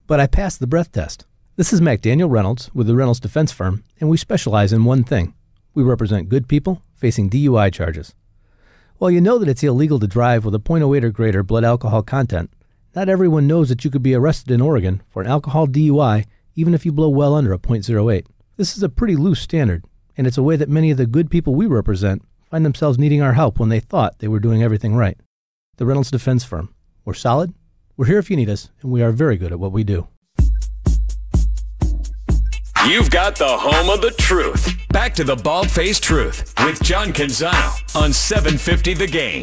but I passed the breath test. This is McDaniel Reynolds with the Reynolds Defense Firm, and we specialize in one thing. We represent good people facing DUI charges. While you know that it's illegal to drive with a .08 or greater blood alcohol content, not everyone knows that you could be arrested in Oregon for an alcohol DUI even if you blow well under a .08. This is a pretty loose standard, and it's a way that many of the good people we represent find themselves needing our help when they thought they were doing everything right. The Reynolds Defense Firm. We're solid, we're here if you need us, and we are very good at what we do. You've got the home of the truth. Back to the Bald-Faced Truth with John Canzano on 750 The Game.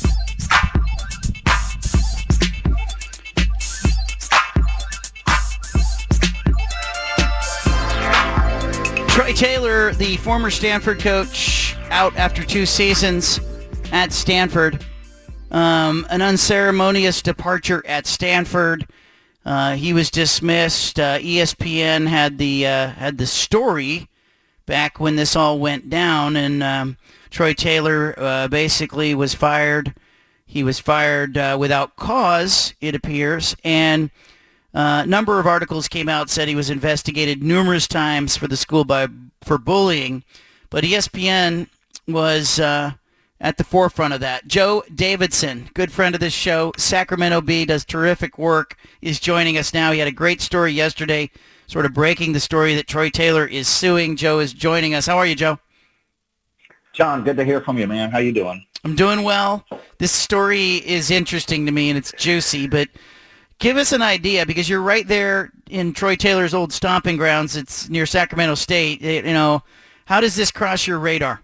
Troy Taylor, the former Stanford coach, out after 2 seasons at Stanford. An unceremonious departure at Stanford. He was dismissed. ESPN had the story back when this all went down, and Troy Taylor basically was fired. He was fired without cause, it appears, and a number of articles came out, said he was investigated numerous times for the school for bullying, but ESPN was at the forefront of that. Joe Davidson, good friend of this show, Sacramento Bee, does terrific work, is joining us now. He had a great story yesterday, sort of breaking the story that Troy Taylor is suing. Joe is joining us. How are you, Joe? John, good to hear from you, man. How you doing? I'm doing well. This story is interesting to me, and it's juicy, but give us an idea, because you're right there in Troy Taylor's old stomping grounds. It's near Sacramento State. How does this cross your radar?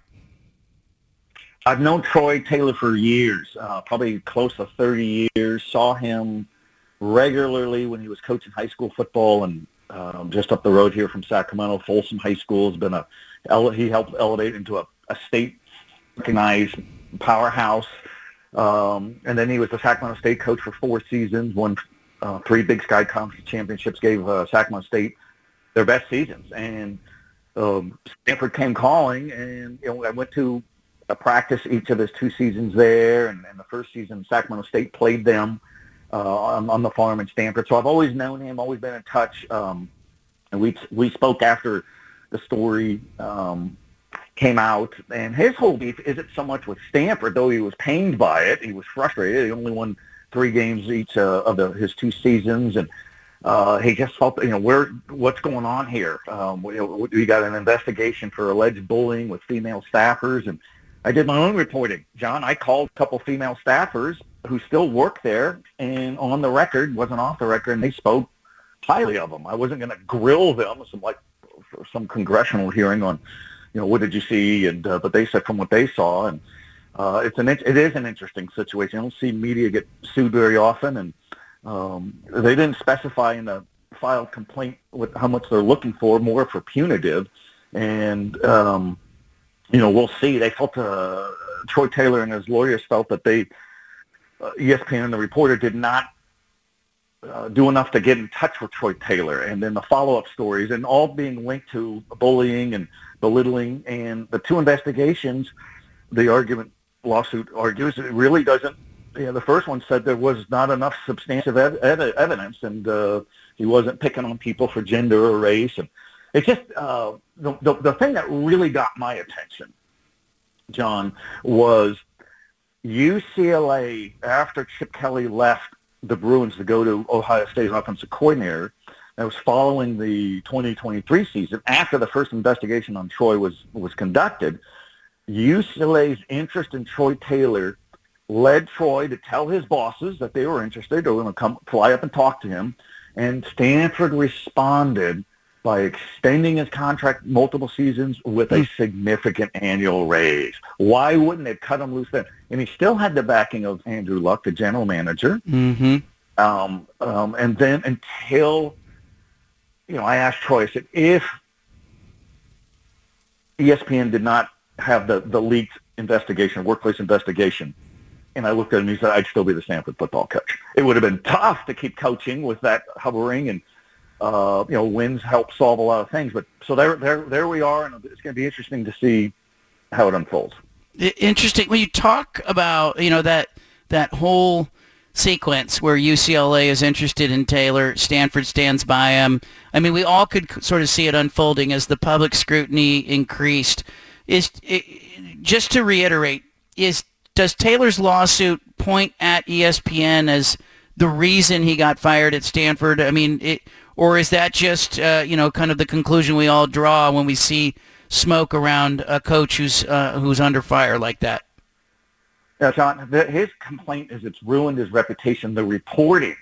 I've known Troy Taylor for years, probably close to 30 years. Saw him regularly when he was coaching high school football, and just up the road here from Sacramento, Folsom High School has been he helped elevate into a state recognized powerhouse. And then he was the Sacramento State coach for 4 seasons, won 3 Big Sky Conference championships, gave Sacramento State their best seasons. And Stanford came calling, and I went to a practice each of his 2 seasons there, and the first season Sacramento State played them on the farm in Stanford. So I've always known him, always been in touch. And we spoke after the story came out, and his whole beef isn't so much with Stanford, though he was pained by it. He was frustrated. He only won 3 games each of his 2 seasons, and he just felt, what's going on here? We got an investigation for alleged bullying with female staffers, and I did my own reporting, John. I called a couple female staffers who still work there, and on the record, wasn't off the record, and they spoke highly of him. I wasn't going to grill them for some congressional hearing on, what did you see? And but they said from what they saw, and it is an interesting situation. I don't see media get sued very often, and they didn't specify in the filed complaint how much they're looking for, more for punitive, and we'll see. They felt Troy Taylor and his lawyers felt that ESPN and the reporter did not do enough to get in touch with Troy Taylor, and then the follow-up stories, and all being linked to bullying and belittling, and the 2 investigations. The lawsuit argues it really doesn't. The first one said there was not enough substantive evidence, and he wasn't picking on people for gender or race, and it's just the thing that really got my attention, John, was UCLA, after Chip Kelly left the Bruins to go to Ohio State's offensive coordinator. That was following the 2023 season, after the first investigation on Troy was conducted. UCLA's interest in Troy Taylor led Troy to tell his bosses that they were interested. They were going to fly up and talk to him. And Stanford responded by extending his contract multiple seasons with a significant annual raise. Why wouldn't they cut him loose then? And he still had the backing of Andrew Luck, the general manager. Mm-hmm. And then until, I asked Troy, I said, if ESPN did not have the leaked investigation, workplace investigation, and I looked at him and he said, I'd still be the Stanford football coach. It would have been tough to keep coaching with that hovering, and wins help solve a lot of things. But so there we are, and it's going to be interesting to see how it unfolds. Interesting. When you talk about, that whole sequence where UCLA is interested in Taylor, Stanford stands by him. I mean, we all could sort of see it unfolding as the public scrutiny increased. Just to reiterate, does Taylor's lawsuit point at ESPN as the reason he got fired at Stanford? I mean, or is that just kind of the conclusion we all draw when we see smoke around a coach who's under fire like that? Yeah, John, his complaint is it's ruined his reputation. The reporting,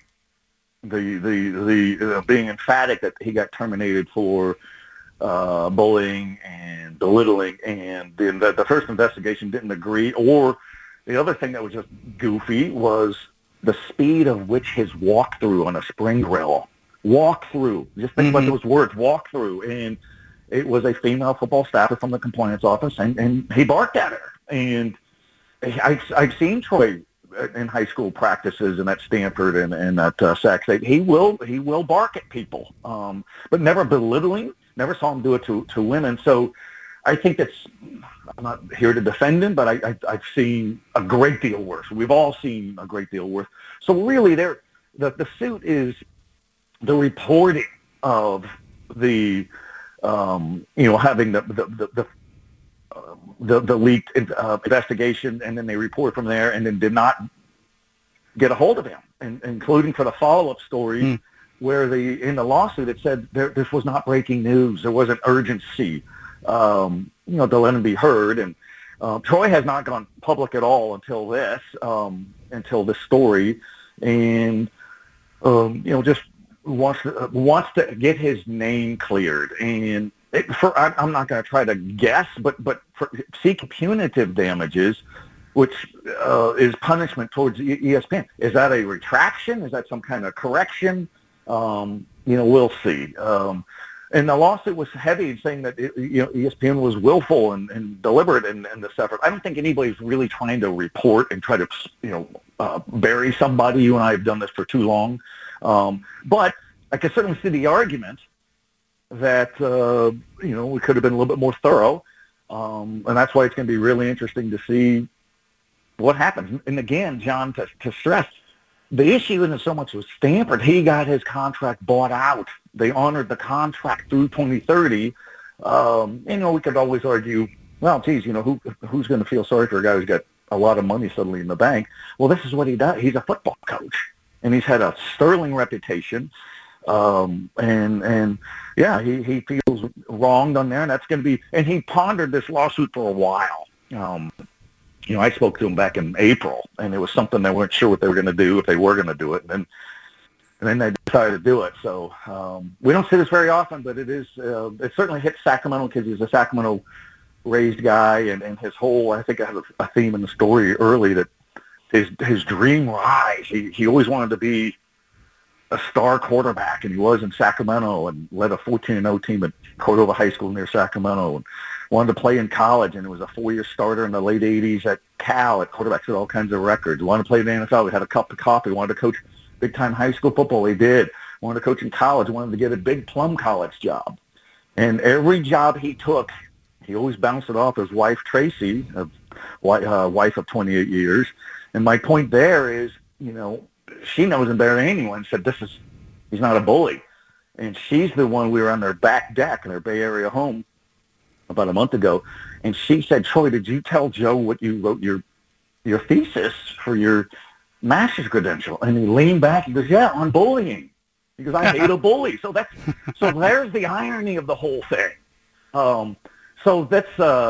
the being emphatic that he got terminated for bullying and belittling, and the first investigation didn't agree. Or the other thing that was just goofy was the speed of which his walkthrough on a spring grill. Walkthrough. Just think about those words, walkthrough. And it was a female football staffer from the compliance office, and he barked at her. And I've seen Troy in high school practices and at Stanford and at Sac State. He will bark at people, but never belittling. Never saw him do it to women. So I think I'm not here to defend him, but I've seen a great deal worse. We've all seen a great deal worse. So really, the suit is the reporting of the having the leaked investigation, and then they report from there, and then did not get a hold of him, and including for the follow-up story where in the lawsuit it said this was not breaking news. There wasn't urgency, to let him be heard. And Troy has not gone public at all until this story, and just wants to get his name cleared. And I'm not going to try to guess, but seek punitive damages, which is punishment towards ESPN. Is that a retraction? Is that some kind of correction? We'll see. And the lawsuit was heavy in saying that ESPN was willful and deliberate in this effort. I don't think anybody's really trying to report and try to bury somebody. You and I have done this for too long. But I can certainly see the argument that, we could have been a little bit more thorough. And that's why it's going to be really interesting to see what happens. And again, John, to stress, the issue isn't so much with Stanford. He got his contract bought out. They honored the contract through 2030. We could always argue, well, geez, who's going to feel sorry for a guy who's got a lot of money suddenly in the bank? Well, this is what he does. He's a football coach, and he's had a sterling reputation. He feels wronged on there, and that's going to be. And he pondered this lawsuit for a while. I spoke to him back in April, and it was something they weren't sure what they were going to do, if they were going to do it, and then they decided to do it. So we don't see this very often, but it certainly hits Sacramento because he's a Sacramento-raised guy, and his whole. I think I have a theme in the story early that his dream rise. He always wanted to be a star quarterback, and he was in Sacramento and led a 14-0 team at Cordova High School near Sacramento, and wanted to play in college, and it was a 4-year starter in the late 80s at Cal at quarterback, set all kinds of records. Wanted to play in the NFL. We had a cup of coffee. Wanted to coach big-time high school football. He did. Wanted to coach in college. Wanted to get a big plum college job. And every job he took, he always bounced it off his wife, Tracy, wife of 28 years. And my point there is, she knows him better than anyone, said he's not a bully. And she's the one, we were on their back deck in their Bay Area home about a month ago, and she said, Troy, did you tell Joe what you wrote your thesis for your master's credential? And he leaned back and goes, yeah, on bullying. He goes, I hate a bully. So there's the irony of the whole thing. So that's,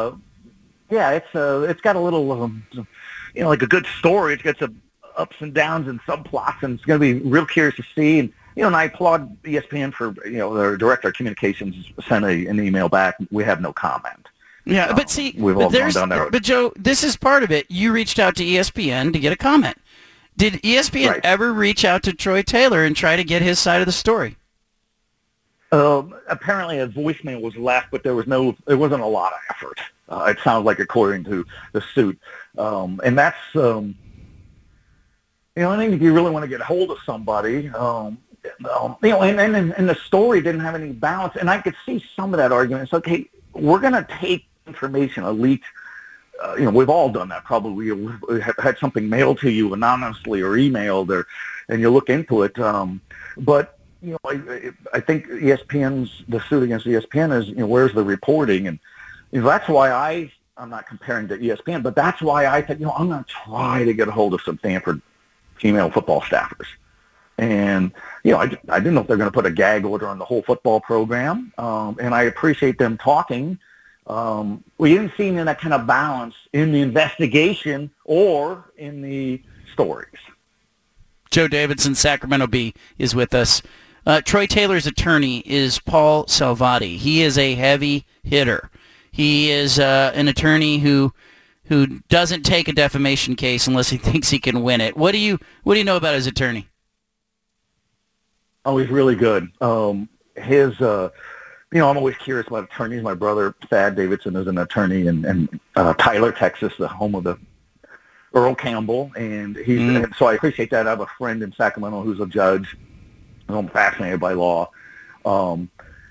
it's got a little, like a good story. It's got some ups and downs and subplots, and it's going to be real curious to see. And, and I applaud ESPN for, their director of communications sent an email back. We have no comment. Yeah, but see, we've all gone down that road. But Joe, this is part of it. You reached out to ESPN to get a comment. Did ESPN ever reach out to Troy Taylor and try to get his side of the story? Apparently a voicemail was left, but there wasn't a lot of effort. It sounds like, according to the suit. And that's, I think if you really want to get a hold of somebody, and the story didn't have any balance, and I could see some of that argument. It's okay, we're going to take information, a leaked we've all done that. Probably you have had something mailed to you anonymously or emailed, and you look into it. But I think the suit against ESPN is, where's the reporting? And that's why I'm not comparing to ESPN, but that's why I think, I'm going to try to get a hold of some Stanford female football staffers. And, I didn't know if they're going to put a gag order on the whole football program. And I appreciate them talking. We didn't see that kind of balance in the investigation or in the stories. Joe Davidson, Sacramento Bee, is with us. Troy Taylor's attorney is Paul Salvati. He is a heavy hitter. He is an attorney who doesn't take a defamation case unless he thinks he can win it. What do you know about his attorney? Oh, he's really good. I'm always curious about attorneys. My brother, Thad Davidson, is an attorney in Tyler, Texas, the home of the Earl Campbell. And and so I appreciate that. I have a friend in Sacramento who's a judge. I'm fascinated by law. So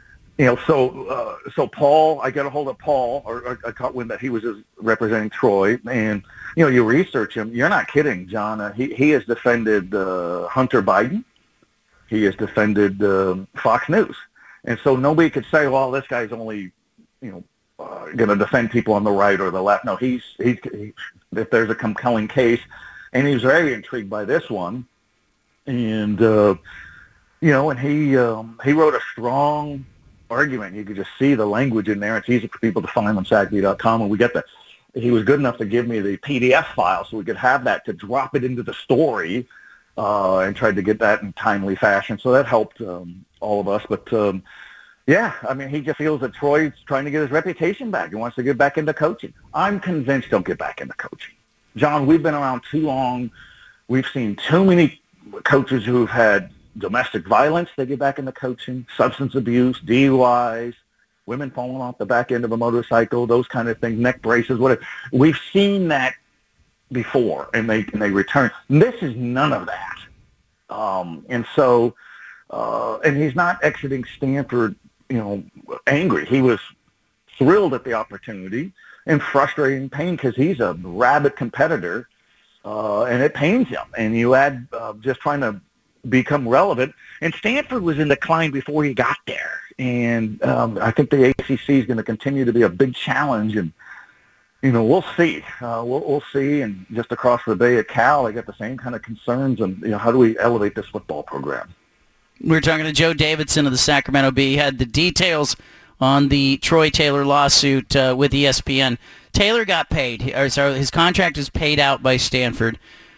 Paul, I got a hold of Paul, or I caught wind that he was representing Troy. And, you research him. You're not kidding, John. He has defended Hunter Biden. He has defended Fox News. And so nobody could say, well, this guy's only, going to defend people on the right or the left. No, he's if there's a compelling case, and he's very intrigued by this one. And, and he wrote a strong argument. You could just see the language in there. It's easy for people to find on SACB.com, and we get he was good enough to give me the PDF file so we could have that to drop it into the story, and tried to get that in timely fashion. So that helped all of us. But, he just feels that Troy's trying to get his reputation back. He wants to get back into coaching. I'm convinced he'll get back into coaching. John, we've been around too long. We've seen too many coaches who've had domestic violence. They get back into coaching, substance abuse, DUIs, women falling off the back end of a motorcycle, those kind of things, neck braces, whatever. We've seen that before, and they return. This is none of that. And he's not exiting Stanford, angry. He was thrilled at the opportunity and frustrated and pained because he's a rabid competitor, and it pains him. And you add just trying to become relevant. And Stanford was in decline before he got there. And I think the ACC is going to continue to be a big challenge. And, we'll see. We'll see. And just across the bay at Cal, they got the same kind of concerns. And, how do we elevate this football program? We're talking to Joe Davidson of the Sacramento Bee. He had the details on the Troy Taylor lawsuit with ESPN. Taylor got paid. His contract is paid out by Stanford.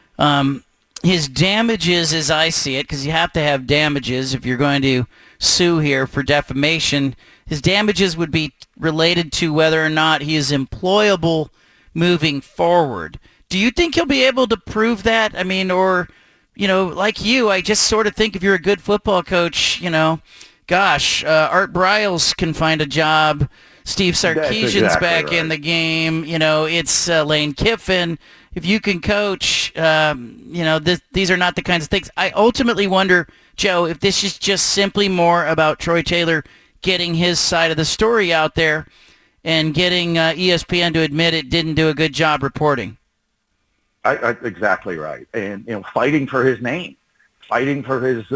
His damages, as I see it, because you have to have damages if you're going to sue here for defamation, his damages would be related to whether or not he is employable moving forward. Do you think he'll be able to prove that? I mean, or, like you, I just sort of think if you're a good football coach, Art Briles can find a job. Steve Sarkisian's exactly back right in the game. It's Lane Kiffin. If you can coach, these are not the kinds of things. I ultimately wonder, Joe, if this is just simply more about Troy Taylor getting his side of the story out there and getting ESPN to admit it didn't do a good job reporting. Exactly right. And, fighting for his name, fighting for his,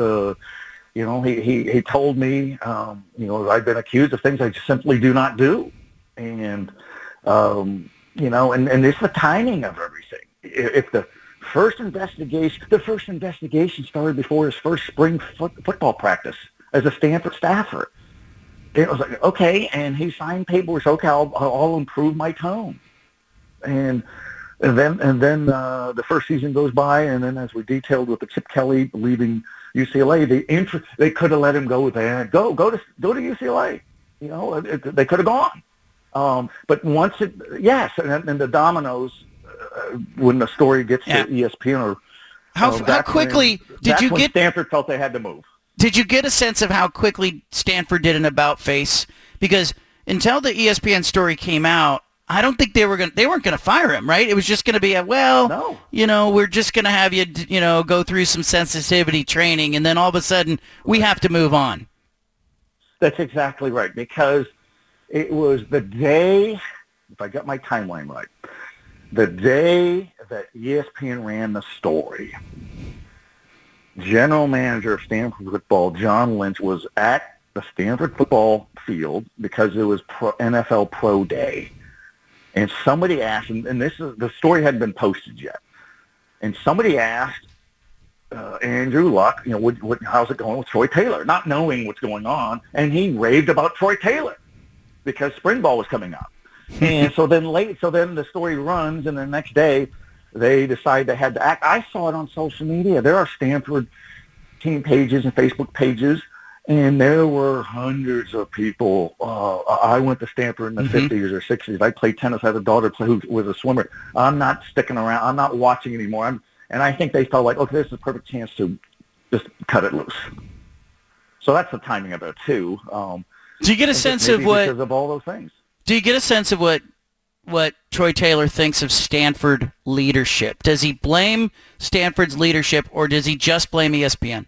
he told me, I've been accused of things I just simply do not do. And, and it's the timing of everything. If the first investigation started before his first spring football practice as a Stanford staffer. It was like, okay, and he signed paperwork. Okay, I'll improve my tone. And then the first season goes by, and then as we detailed with the Chip Kelly leaving UCLA, they could have let him go with that. Go to UCLA. They could have gone. But once and the dominoes, when the story gets to ESPN, or how quickly did you get? Stanford felt they had to move. Did you get a sense of how quickly Stanford did an about face? Because until the ESPN story came out, I don't think they weren't going to fire him, right? It was just going to be no. We're just going to have you, go through some sensitivity training, and then all of a sudden we have to move on. That's exactly right, because it was the day, if I got my timeline right, The day that ESPN ran the story, general manager of Stanford football, John Lynch, was at the Stanford football field because it was NFL Pro Day. And somebody asked, and the story hadn't been posted yet, and somebody asked Andrew Luck, how's it going with Troy Taylor, not knowing what's going on, and he raved about Troy Taylor because spring ball was coming up. And so then the story runs, and the next day they decide they had to act. I saw it on social media. There are Stanford team pages and Facebook pages, and there were hundreds of people. I went to Stanford in the 50s or 60s. I played tennis. I had a daughter who was a swimmer. I'm not sticking around. I'm not watching anymore. And I think they felt like, okay, this is a perfect chance to just cut it loose. So that's the timing of it, too. Do you get a sense of what... Because of all those things. Do you get a sense of what Troy Taylor thinks of Stanford leadership? Does he blame Stanford's leadership, or does he just blame ESPN?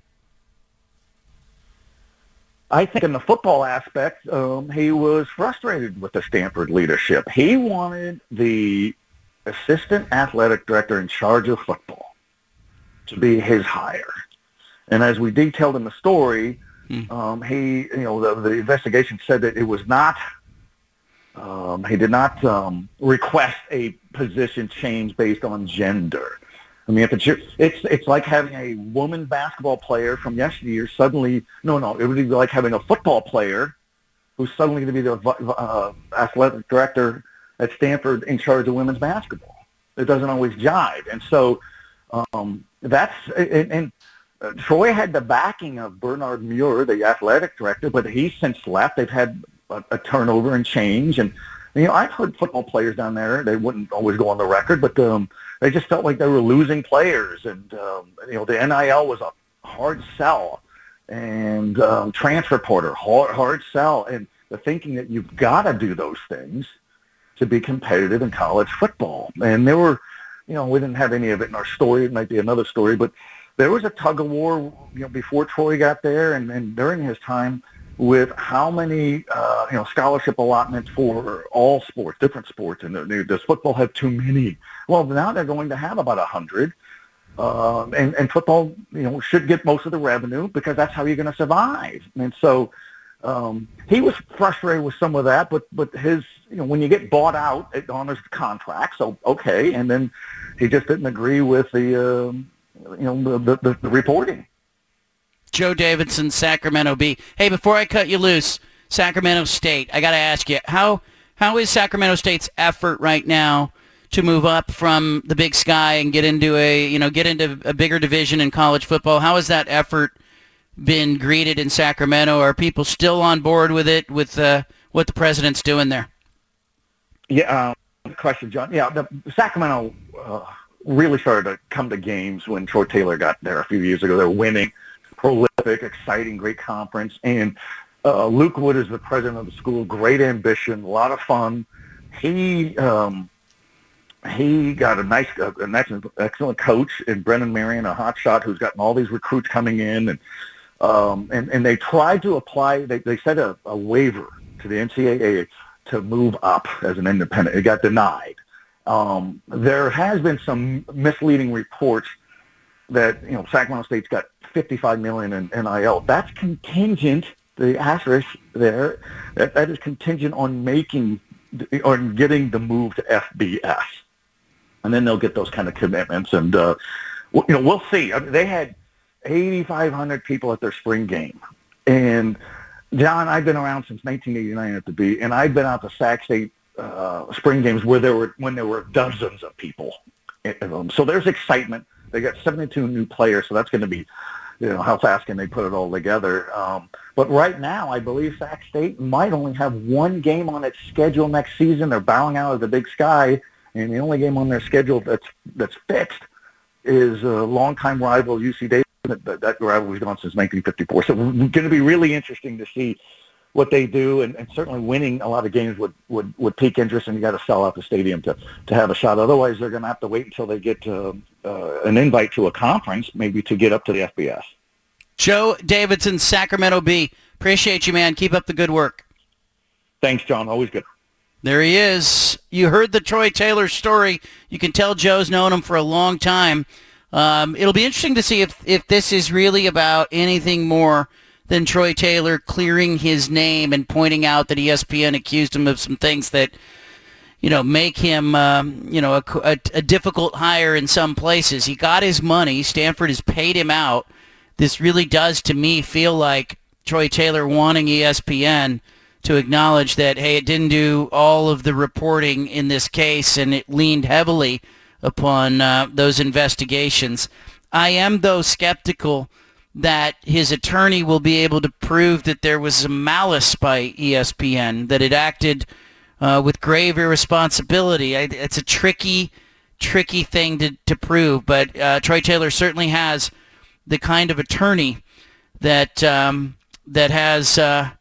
I think in the football aspect, he was frustrated with the Stanford leadership. He wanted the assistant athletic director in charge of football to be his hire. And as we detailed in the story, the investigation said that it was not, he did not request a position change based on gender. I mean, it's like having a woman basketball player from yesteryear suddenly, it would be like having a football player who's suddenly going to be the athletic director at Stanford in charge of women's basketball. It doesn't always jive. And so Troy had the backing of Bernard Muir, the athletic director, but he's since left. They've had a turnover and change. And, I've heard football players down there, they wouldn't always go on the record, but they just felt like they were losing players. And, the NIL was a hard sell. And transfer portal, hard sell. And the thinking that you've got to do those things to be competitive in college football. And there were, we didn't have any of it in our story. It might be another story, but there was a tug of war, before Troy got there and during his time with how many, scholarship allotments for all sports, different sports. And does football have too many? Well, now they're going to have about 100. And football, should get most of the revenue because that's how you're going to survive. And so he was frustrated with some of that, but his, when you get bought out, it honors the contract. So, okay. And then he just didn't agree with the reporting. Joe Davidson, Sacramento Bee. Hey, before I cut you loose, Sacramento State, I got to ask you, how is Sacramento State's effort right now to move up from the Big Sky and get into a bigger division in college football? How has that effort been greeted in Sacramento? Are people still on board with it, with what the president's doing there? Yeah, good question, John. Yeah, the Sacramento really started to come to games when Troy Taylor got there a few years ago. They're winning, prolific, exciting, great conference. And Luke Wood is the president of the school. Great ambition, a lot of fun. He got an excellent coach in Brennan Marion, a hot shot who's gotten all these recruits coming in. And they tried to apply, they sent a waiver to the NCAA to move up as an independent. It got denied. There has been some misleading reports that, Sacramento State's got $55 million in NIL. That's contingent, the asterisk there, that is contingent on getting the move to FBS. And then they'll get those kind of commitments. And, we'll see. I mean, they had 8,500 people at their spring game. And, John, I've been around since 1989 at the Bee, and I've been out to Sac State spring games when there were dozens of people. So there's excitement. They got 72 new players, so that's going to be, how fast can they put it all together? But right now, I believe Sac State might only have one game on its schedule next season. They're bowing out of the Big Sky, and the only game on their schedule that's fixed is a longtime rival UC Davis. That rivalry's gone since 1954. So it's going to be really interesting to see what they do, and certainly winning a lot of games would pique interest, and you got to sell out the stadium to have a shot. Otherwise, they're going to have to wait until they get an invite to a conference, maybe to get up to the FBS. Joe Davidson, Sacramento Bee. Appreciate you, man. Keep up the good work. Thanks, John. Always good. There he is. You heard the Troy Taylor story. You can tell Joe's known him for a long time. It'll be interesting to see if this is really about anything more than Troy Taylor clearing his name and pointing out that ESPN accused him of some things that, make him, a difficult hire in some places. He got his money. Stanford has paid him out. This really does, to me, feel like Troy Taylor wanting ESPN to acknowledge that, hey, it didn't do all of the reporting in this case, and it leaned heavily upon those investigations. I am, though, skeptical that his attorney will be able to prove that there was some malice by ESPN, that it acted with grave irresponsibility. It's a tricky thing to prove, but Troy Taylor certainly has the kind of attorney that has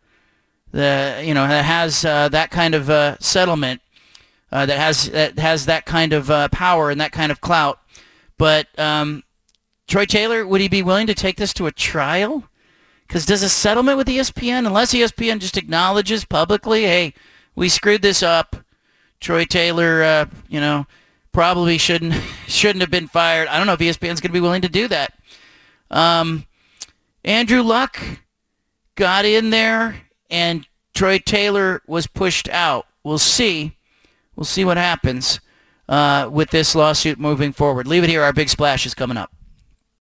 that kind of settlement, that has that kind of power and that kind of clout. But Troy Taylor, would he be willing to take this to a trial? Because does a settlement with ESPN, unless ESPN just acknowledges publicly, hey, we screwed this up, Troy Taylor, probably shouldn't have been fired. I don't know if ESPN's going to be willing to do that. Andrew Luck got in there, and Troy Taylor was pushed out. We'll see. We'll see what happens with this lawsuit moving forward. Leave it here. Our big splash is coming up.